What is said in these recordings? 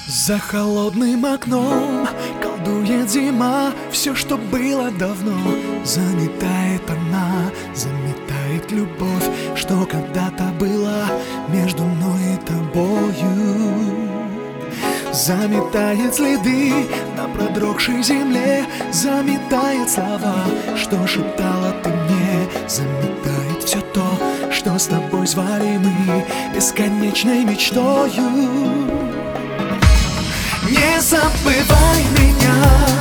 За холодным окном колдует зима. Все, что было давно, заметает она. Заметает любовь, что когда-то была между мной и тобою. Заметает следы на продрогшей земле. Заметает слова, что шептала ты мне. Заметает все то, что с тобой звали мы бесконечной мечтою. Не забывай меня,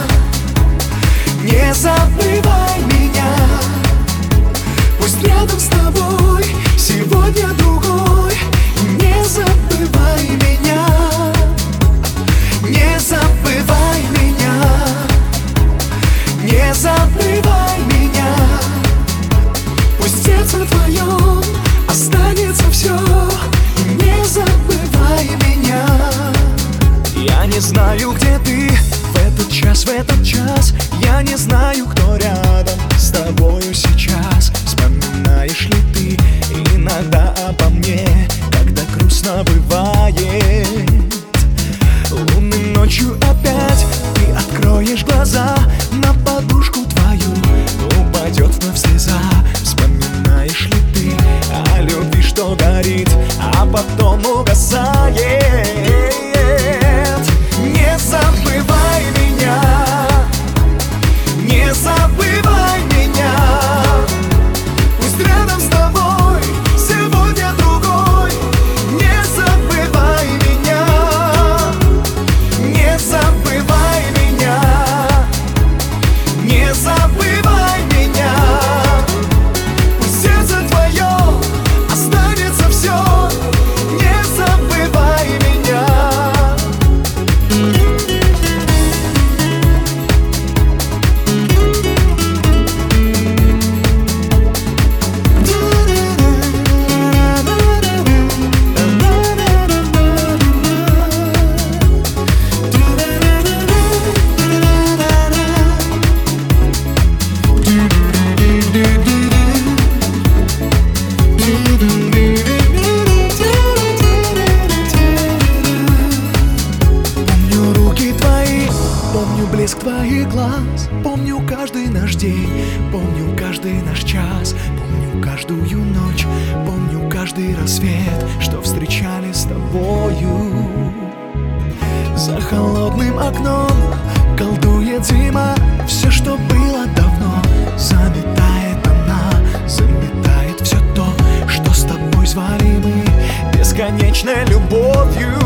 не забывай меня. Пусть рядом с тобой сегодня другой. Не забывай меня, не забывай меня, не забывай меня. Пусть в сердце твоем останется все. Не забывай меня. Я не знаю, где ты в этот час. Я не знаю, кто рядом с тобою сейчас. Вспоминаешь ли ты иногда обо мне, когда грустно бывает? Лунной ночью опять ты откроешь глаза, на подушку твою упадет вновь слеза. Вспоминаешь ли ты о любви, что горит, а потом угасает? Не забывай меня, не забывай меня. Пусть рядом с тобой сегодня другой. Не забывай меня, не забывай меня, не забывай меня. Пусть в сердце твоем останется все. Не забывай меня. Помню руки твои, помню блеск твоих глаз. Помню каждый наш день, помню каждый наш час. Помню каждую ночь, помню каждый рассвет, что встречали с тобою. За холодным окном колдует зима. Все, что было давно, заметает она. Заметает все то, что с тобой звали мы бесконечной любовью.